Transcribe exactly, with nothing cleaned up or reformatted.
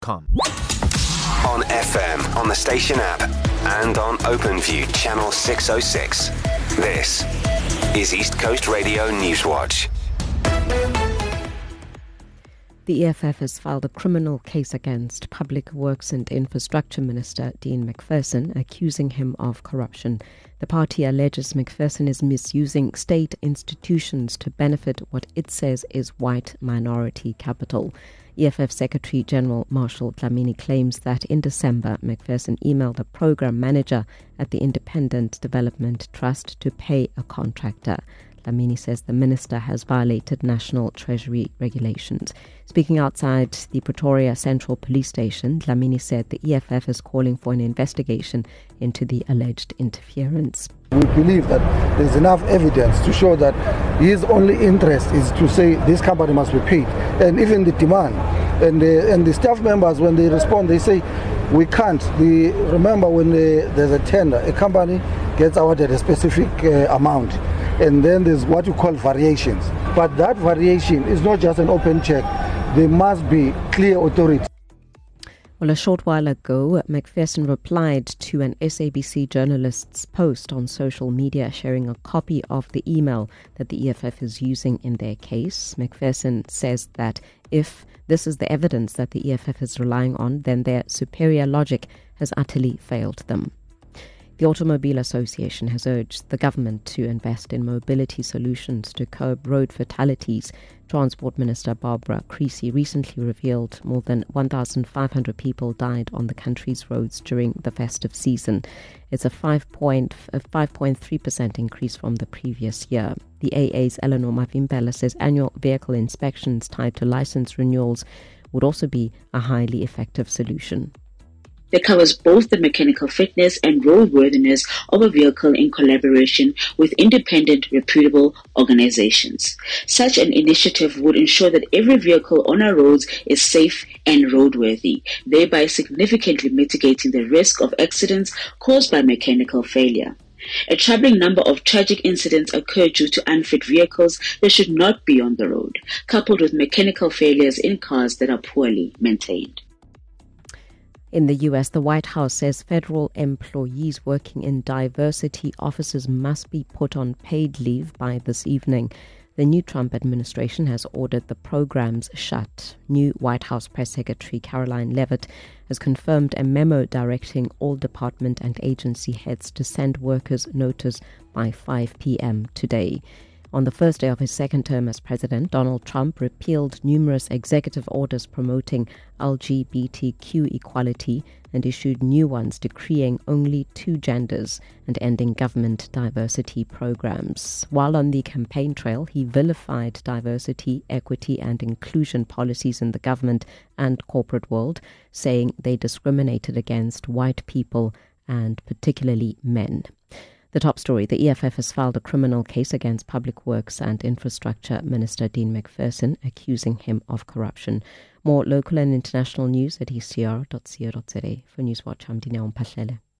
com. On F M, on the station app, and on OpenView channel six oh six. This is East Coast Radio Newswatch. The E F F has filed a criminal case against Public Works and Infrastructure Minister Dean McPherson, accusing him of corruption. The party alleges McPherson is misusing state institutions to benefit what it says is white minority capital. E F F Secretary General Marshall Dlamini claims that in December, McPherson emailed a program manager at the Independent Development Trust to pay a contractor. Dlamini says the minister has violated National Treasury regulations. Speaking outside the Pretoria Central Police Station, Dlamini said the E F F is calling for an investigation into the alleged interference. We believe that there's enough evidence to show that his only interest is to say this company must be paid. And even the demand, and the, and the staff members, when they respond, they say, we can't. The, remember when the, there's a tender, a company gets awarded a specific uh, amount. And then there's what you call variations. But that variation is not just an open check. There must be clear authority. Well, a short while ago, McPherson replied to an S A B C journalist's post on social media sharing a copy of the email that the E F F is using in their case. McPherson says that if this is the evidence that the E F F is relying on, then their superior logic has utterly failed them. The Automobile Association has urged the government to invest in mobility solutions to curb road fatalities. Transport Minister Barbara Creecy recently revealed more than one thousand five hundred people died on the country's roads during the festive season. It's a five point three percent increase from the previous year. The A A's Eleanor Mavimbela says annual vehicle inspections tied to license renewals would also be a highly effective solution. That covers both the mechanical fitness and roadworthiness of a vehicle in collaboration with independent, reputable organizations. Such an initiative would ensure that every vehicle on our roads is safe and roadworthy, thereby significantly mitigating the risk of accidents caused by mechanical failure. A troubling number of tragic incidents occur due to unfit vehicles that should not be on the road, coupled with mechanical failures in cars that are poorly maintained. In the U S, the White House says federal employees working in diversity offices must be put on paid leave by this evening. The new Trump administration has ordered the programs shut. New White House Press Secretary Caroline Leavitt has confirmed a memo directing all department and agency heads to send workers notice by five p.m. today. On the first day of his second term as president, Donald Trump repealed numerous executive orders promoting L G B T Q equality and issued new ones decreeing only two genders and ending government diversity programs. While on the campaign trail, he vilified diversity, equity and inclusion policies in the government and corporate world, saying they discriminated against white people and particularly men. The top story, the E F F has filed a criminal case against Public Works and Infrastructure Minister Dean McPherson, accusing him of corruption. More local and international news at e c r dot co dot za. For Newswatch, I'm Dineo Mpahlele.